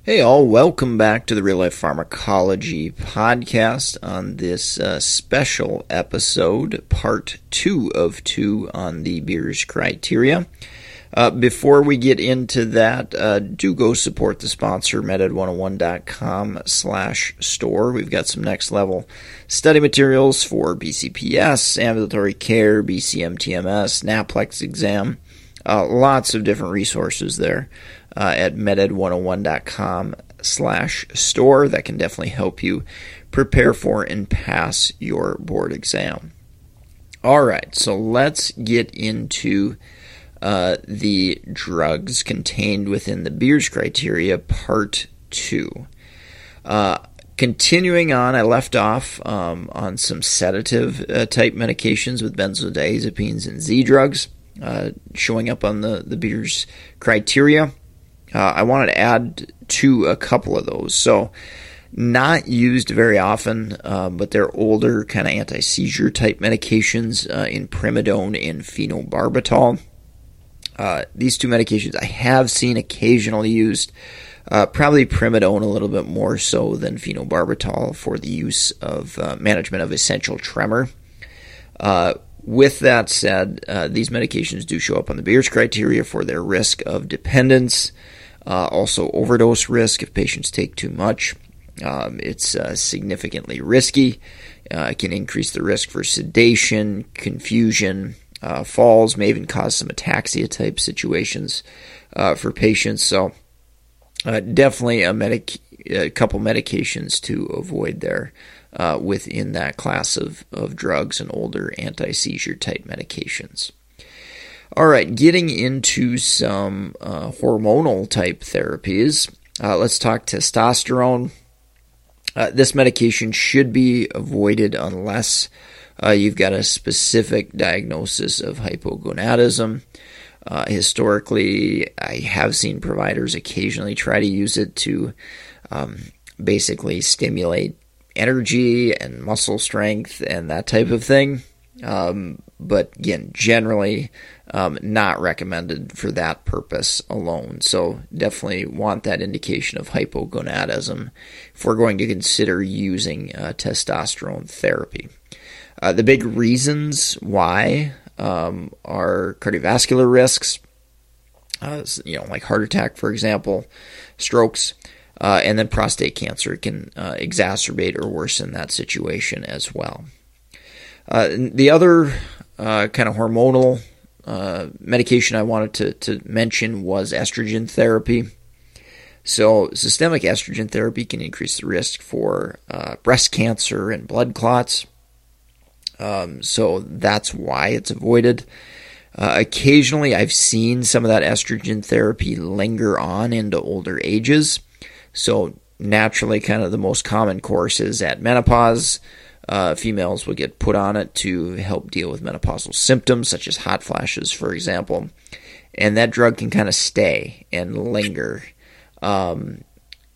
Hey all, welcome back to the Real Life Pharmacology podcast on this special episode, part 2 of 2 on the Beers criteria. Before we get into that, do go support the sponsor, meded101.com/store. We've got some next level study materials for BCPS, ambulatory care, BCMTMS, NAPLEX exam. Lots of different resources there at meded101.com/store that can definitely help you prepare for and pass your board exam. All right, so let's get into the drugs contained within the Beers criteria, part 2. Continuing on, I left off on some sedative type medications with benzodiazepines and Z-drugs. Showing up on the Beers criteria. I wanted to add to a couple of those. So, not used very often, but they're older kind of anti-seizure type medications in primidone and phenobarbital. These two medications I have seen occasionally used, probably primidone a little bit more so than phenobarbital for the use of management of essential tremor. With that said, these medications do show up on the Beers criteria for their risk of dependence, also overdose risk if patients take too much. It's significantly risky. It can increase the risk for sedation, confusion, falls, may even cause some ataxia type situations for patients. So definitely a couple medications to avoid there. Within that class of drugs and older anti-seizure type medications. All right, getting into some hormonal type therapies. Let's talk testosterone. This medication should be avoided unless you've got a specific diagnosis of hypogonadism. Historically, I have seen providers occasionally try to use it to basically stimulate energy and muscle strength and that type of thing. But again, generally not recommended for that purpose alone. So definitely want that indication of hypogonadism if we're going to consider using testosterone therapy. The big reasons why are cardiovascular risks, like heart attack, for example, strokes, and then prostate cancer can exacerbate or worsen that situation as well. The other kind of hormonal medication I wanted to mention was estrogen therapy. So systemic estrogen therapy can increase the risk for breast cancer and blood clots. So that's why it's avoided. Occasionally I've seen some of that estrogen therapy linger on into older ages. So naturally, kind of the most common course is at menopause. Females will get put on it to help deal with menopausal symptoms, such as hot flashes, for example. And that drug can kind of stay and linger. And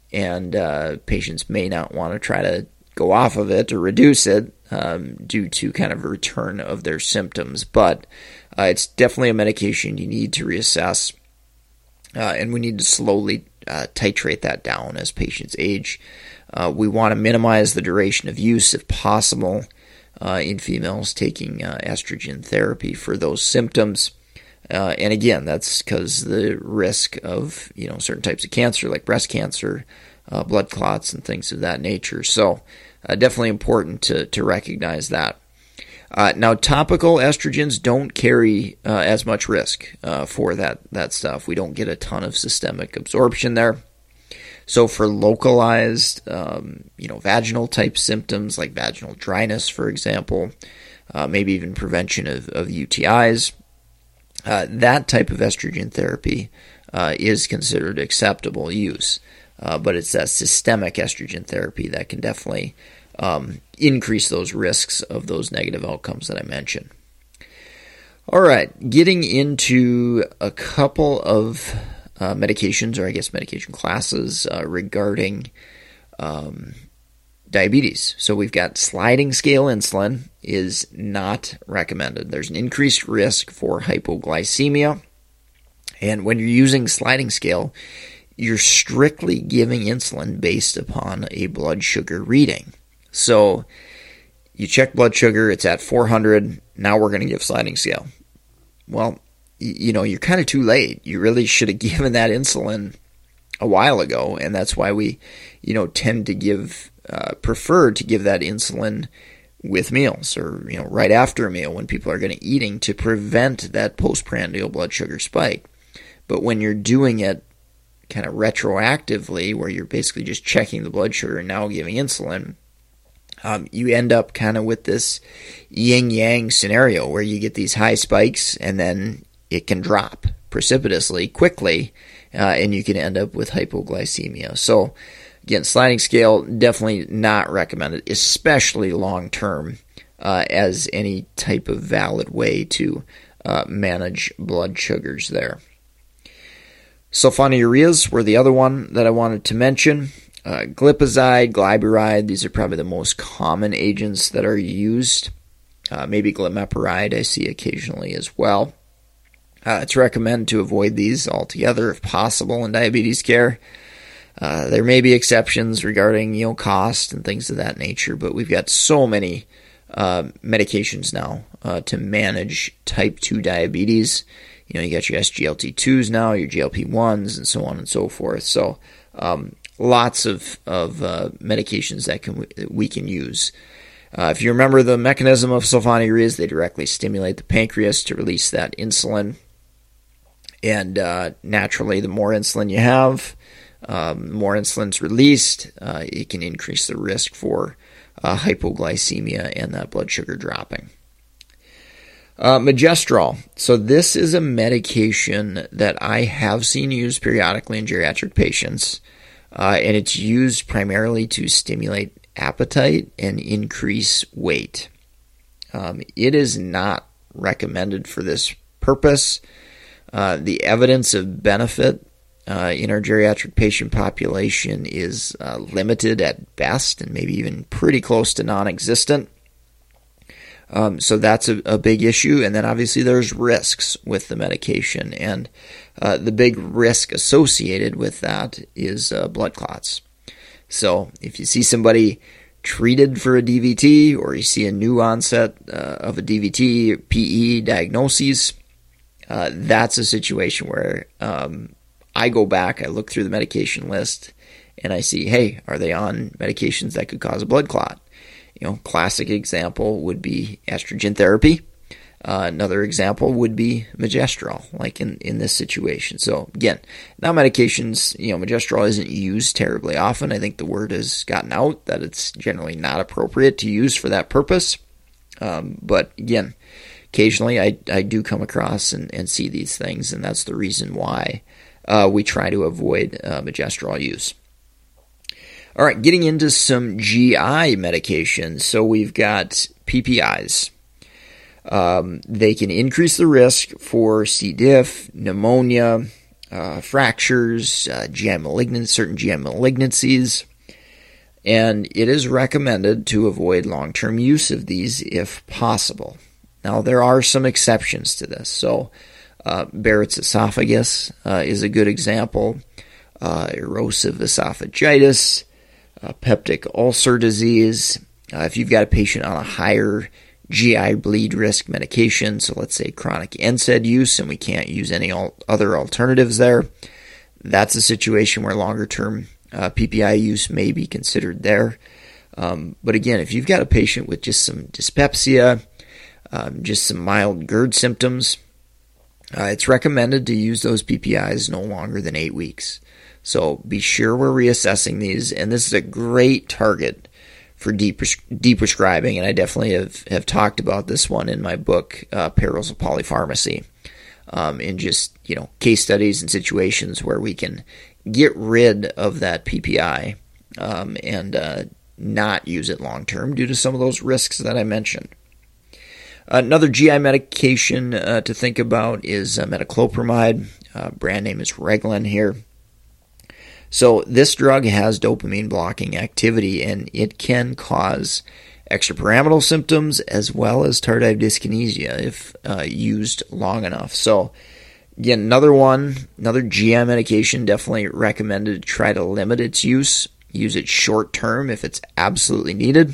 patients may not want to try to go off of it or reduce it due to kind of a return of their symptoms. But it's definitely a medication you need to reassess. And we need to slowly titrate that down as patients age. We want to minimize the duration of use if possible in females taking estrogen therapy for those symptoms. And again, that's because the risk of certain types of cancer like breast cancer, blood clots, and things of that nature. So definitely important to recognize that. Now, topical estrogens don't carry as much risk for that stuff. We don't get a ton of systemic absorption there. So for localized, vaginal type symptoms like vaginal dryness, for example, maybe even prevention of UTIs, that type of estrogen therapy is considered acceptable use. But it's that systemic estrogen therapy that can definitely increase those risks of those negative outcomes that I mentioned. All right, getting into a couple of medications, or I guess medication classes regarding diabetes. So we've got sliding scale insulin is not recommended. There's an increased risk for hypoglycemia. And when you're using sliding scale, you're strictly giving insulin based upon a blood sugar reading. So you check blood sugar, it's at 400, now we're going to give sliding scale. Well, you're kind of too late. You really should have given that insulin a while ago, and that's why we, tend to prefer to give that insulin with meals or, right after a meal when people are going to eating to prevent that postprandial blood sugar spike. But when you're doing it kind of retroactively, where you're basically just checking the blood sugar and now giving insulin, you end up kind of with this yin-yang scenario where you get these high spikes and then it can drop precipitously quickly, and you can end up with hypoglycemia. So again, sliding scale, definitely not recommended, especially long-term, as any type of valid way to manage blood sugars there. Sulfonylureas were the other one that I wanted to mention. Glipizide, glyburide, these are probably the most common agents that are used. Maybe glimepiride I see occasionally as well. It's recommended to avoid these altogether if possible in diabetes care. There may be exceptions regarding cost and things of that nature, but we've got so many medications now to manage type 2 diabetes. You got your SGLT2s now, your GLP-1s, and so on and so forth. So lots of medications that we can use. If you remember the mechanism of sulfonylureas, they directly stimulate the pancreas to release that insulin. And naturally, the more insulin you have, more insulin's released, it can increase the risk for hypoglycemia and that blood sugar dropping. Magestrol. So this is a medication that I have seen used periodically in geriatric patients, and it's used primarily to stimulate appetite and increase weight. It is not recommended for this purpose. The evidence of benefit in our geriatric patient population is limited at best and maybe even pretty close to non-existent. So that's a big issue. And then obviously there's risks with the medication. And the big risk associated with that is blood clots. So if you see somebody treated for a DVT or you see a new onset of a DVT or PE diagnoses, that's a situation where I go back, I look through the medication list, and I see, hey, are they on medications that could cause a blood clot? Classic example would be estrogen therapy. Another example would be Magestrol, like in this situation. So again, now medications, Magestrol isn't used terribly often. I think the word has gotten out that it's generally not appropriate to use for that purpose. But again, occasionally I do come across and see these things, and that's the reason why we try to avoid Magestrol use. All right, getting into some GI medications. So we've got PPIs. They can increase the risk for C. diff, pneumonia, fractures, certain GI malignancies, and it is recommended to avoid long-term use of these if possible. Now, there are some exceptions to this. So Barrett's esophagus is a good example, erosive esophagitis, peptic ulcer disease. If you've got a patient on a higher GI bleed risk medication, so let's say chronic NSAID use, and we can't use any other alternatives there, that's a situation where longer-term PPI use may be considered there. But again, if you've got a patient with just some dyspepsia, just some mild GERD symptoms, it's recommended to use those PPIs no longer than 8 weeks. So be sure we're reassessing these, and this is a great target for deprescribing, and I definitely have talked about this one in my book, Perils of Polypharmacy, in just case studies and situations where we can get rid of that PPI and not use it long term due to some of those risks that I mentioned. Another GI medication to think about is metoclopramide. Brand name is Reglan here. So this drug has dopamine blocking activity, and it can cause extrapyramidal symptoms as well as tardive dyskinesia if used long enough. So Again, another GI medication, definitely recommended to try to limit its use. Use it short term if it's absolutely needed.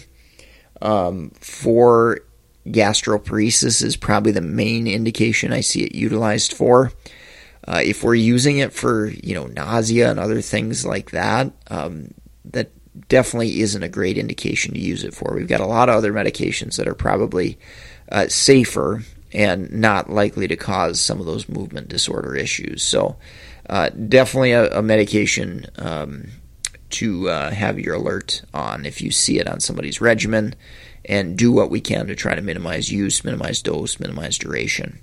For gastroparesis is probably the main indication I see it utilized for. If we're using it for, nausea and other things like that, that definitely isn't a great indication to use it for. We've got a lot of other medications that are probably safer and not likely to cause some of those movement disorder issues. So definitely a medication to have your alert on if you see it on somebody's regimen, and do what we can to try to minimize use, minimize dose, minimize duration.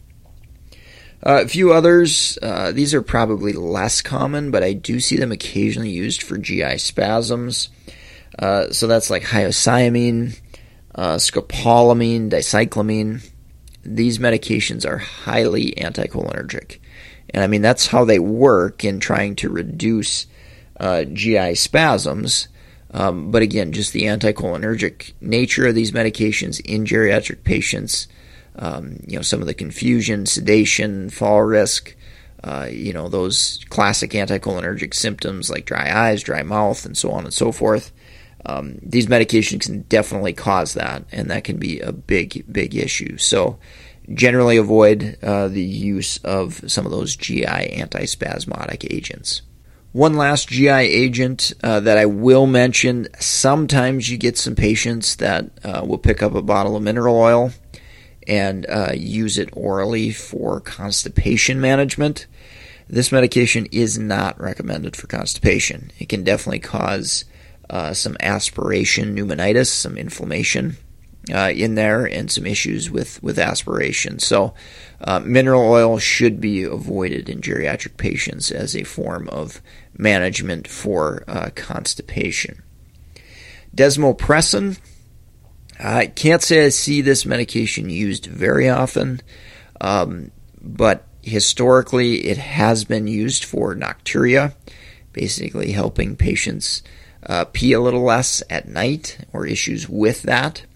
A few others, these are probably less common, but I do see them occasionally used for GI spasms. So that's like hyoscyamine, scopolamine, dicyclamine. These medications are highly anticholinergic. And I mean, that's how they work in trying to reduce GI spasms. But again, just the anticholinergic nature of these medications in geriatric patients, some of the confusion, sedation, fall risk, those classic anticholinergic symptoms like dry eyes, dry mouth, and so on and so forth. These medications can definitely cause that, and that can be a big, big issue. So generally avoid the use of some of those GI antispasmodic agents. One last GI agent that I will mention, sometimes you get some patients that will pick up a bottle of mineral oil and use it orally for constipation management. This medication is not recommended for constipation. It can definitely cause some aspiration pneumonitis, some inflammation in there, and some issues with aspiration. So mineral oil should be avoided in geriatric patients as a form of management for constipation. Desmopressin, I can't say I see this medication used very often, but historically it has been used for nocturia, basically helping patients pee a little less at night or issues with that.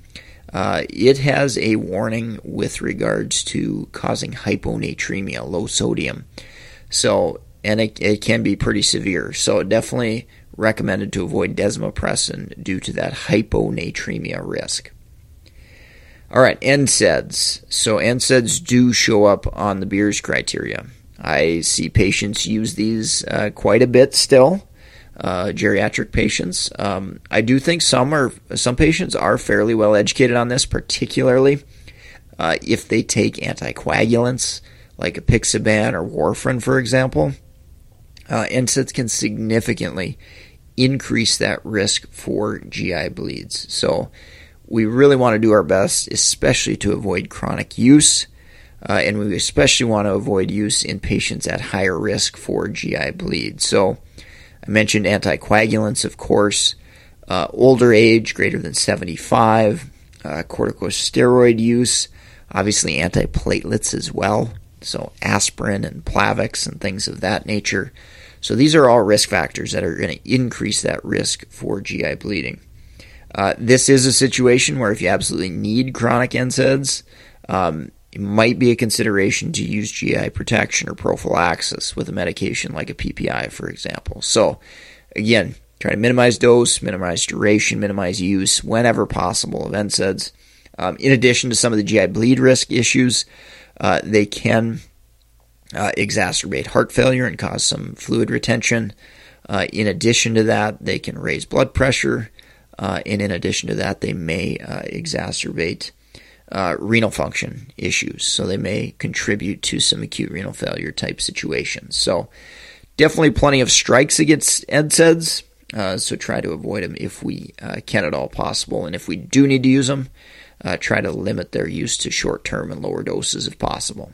It has a warning with regards to causing hyponatremia, low sodium. So, and it can be pretty severe. So definitely recommended to avoid desmopressin due to that hyponatremia risk. All right, NSAIDs. So NSAIDs do show up on the Beers criteria. I see patients use these quite a bit still. Geriatric patients. I do think some patients are fairly well educated on this, particularly if they take anticoagulants like apixaban or warfarin, for example. NSAIDs can significantly increase that risk for GI bleeds. So we really want to do our best, especially to avoid chronic use, and we especially want to avoid use in patients at higher risk for GI bleed. So I mentioned anticoagulants, of course, older age, greater than 75, corticosteroid use, obviously antiplatelets as well, so aspirin and Plavix and things of that nature. So these are all risk factors that are going to increase that risk for GI bleeding. This is a situation where if you absolutely need chronic NSAIDs, it might be a consideration to use GI protection or prophylaxis with a medication like a PPI, for example. So, again, try to minimize dose, minimize duration, minimize use whenever possible of NSAIDs. In addition to some of the GI bleed risk issues, they can exacerbate heart failure and cause some fluid retention. In addition to that, they can raise blood pressure. And in addition to that, they may exacerbate renal function issues. So they may contribute to some acute renal failure type situations. So definitely plenty of strikes against NSAIDs. So try to avoid them if we can at all possible. And if we do need to use them, try to limit their use to short-term and lower doses if possible.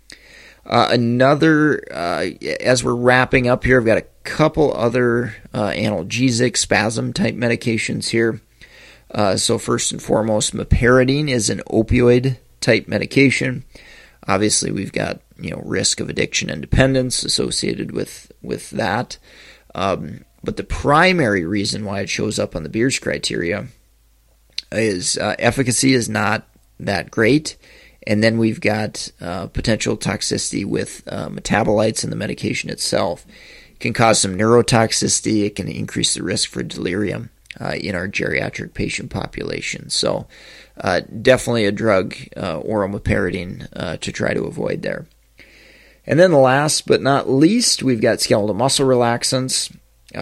As we're wrapping up here, I've got a couple other analgesic spasm type medications here. So first and foremost, meperidine is an opioid type medication. Obviously, we've got risk of addiction and dependence associated with that. But the primary reason why it shows up on the Beers criteria is efficacy is not that great, And then we've got potential toxicity with metabolites in the medication itself. It can cause some neurotoxicity. It can increase the risk for delirium in our geriatric patient population. So definitely a drug, oromeperidine, to try to avoid there. And then last but not least, we've got skeletal muscle relaxants.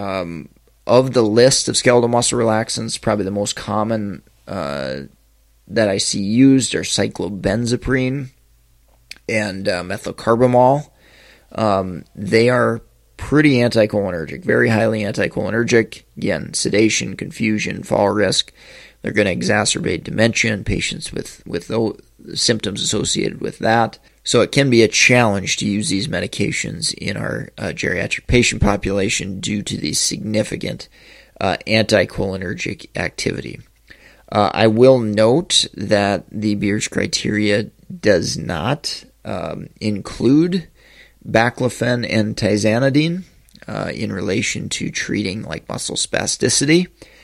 Of the list of skeletal muscle relaxants, probably the most common that I see used are cyclobenzaprine and methylcarbamol. They are pretty anticholinergic, very highly anticholinergic. Again, sedation, confusion, fall risk. They're going to exacerbate dementia in patients with those symptoms associated with that. So it can be a challenge to use these medications in our geriatric patient population due to the significant anticholinergic activity. I will note that the Beers criteria does not include baclofen and tizanidine in relation to treating like muscle spasticity.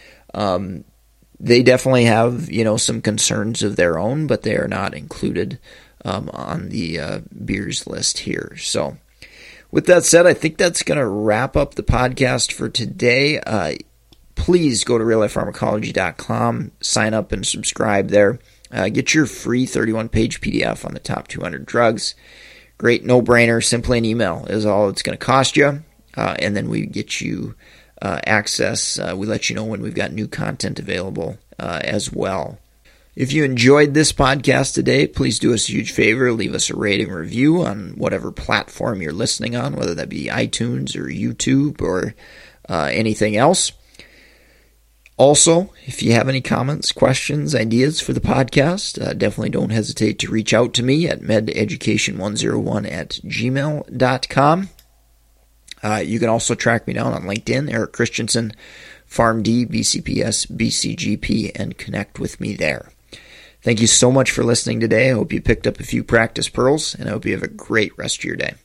They definitely have, some concerns of their own, but they are not included on the Beers list here. So with that said, I think that's going to wrap up the podcast for today. Please go to reallifepharmacology.com, sign up and subscribe there. Get your free 31-page PDF on the top 200 drugs. Great no-brainer. Simply an email is all it's going to cost you. And then we get you access. We let you know when we've got new content available as well. If you enjoyed this podcast today, please do us a huge favor. Leave us a rating review on whatever platform you're listening on, whether that be iTunes or YouTube or anything else. Also, if you have any comments, questions, ideas for the podcast, definitely don't hesitate to reach out to me at mededucation101@gmail.com. You can also track me down on LinkedIn, Eric Christensen, PharmD, BCPS, BCGP, and connect with me there. Thank you so much for listening today. I hope you picked up a few practice pearls, and I hope you have a great rest of your day.